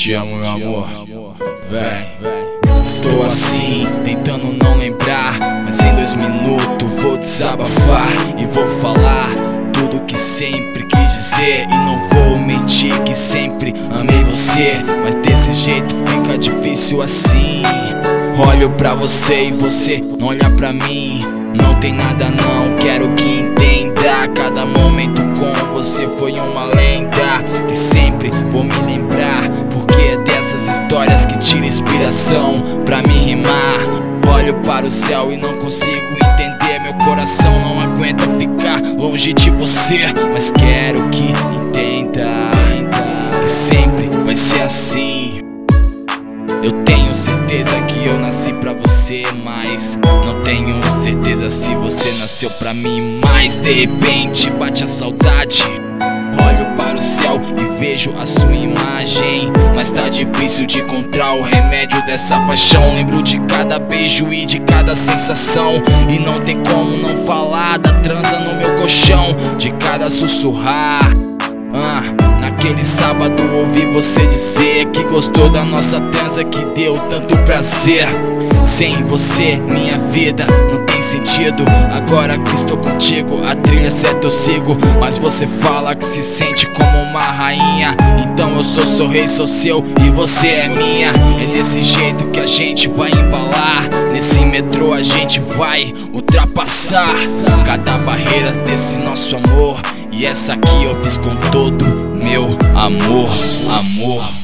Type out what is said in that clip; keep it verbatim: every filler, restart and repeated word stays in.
te amo, meu amor. Vem, estou assim, tentando não lembrar, mas em dois minutos vou desabafar e vou falar tudo que sempre quis dizer. E não vou mentir que sempre amei você, mas desse jeito fica difícil assim. Olho pra você e você não olha pra mim. Não tem nada não, quero que entenda. Cada momento com você foi uma lenda que sempre vou me lembrar, porque é dessas histórias que tira inspiração pra me rimar. Olho para o céu e não consigo entender. Meu coração não aguenta ficar longe de você, mas quero que entenda que sempre vai ser assim. Eu tenho certeza que eu nasci pra você, mas não tenho certeza se você nasceu pra mim. Mas de repente bate a saudade, olho para o céu e vejo a sua imagem, mas tá difícil de encontrar o remédio dessa paixão. Lembro de cada beijo e de cada sensação, e não tem como não falar da transa no meu colchão, de cada sussurrar. Ah, naquele sábado ouvi você dizer que gostou da nossa transa, que deu tanto prazer. Sem você minha vida não tem sentido. Agora que estou contigo a trilha certa eu sigo, mas você fala que se sente como uma rainha. Então eu sou seu rei, sou seu e você é minha. É desse jeito que a gente vai embalar, nesse metrô a gente vai ultrapassar cada barreira desse nosso amor. E essa aqui eu fiz com todo meu amor, amor.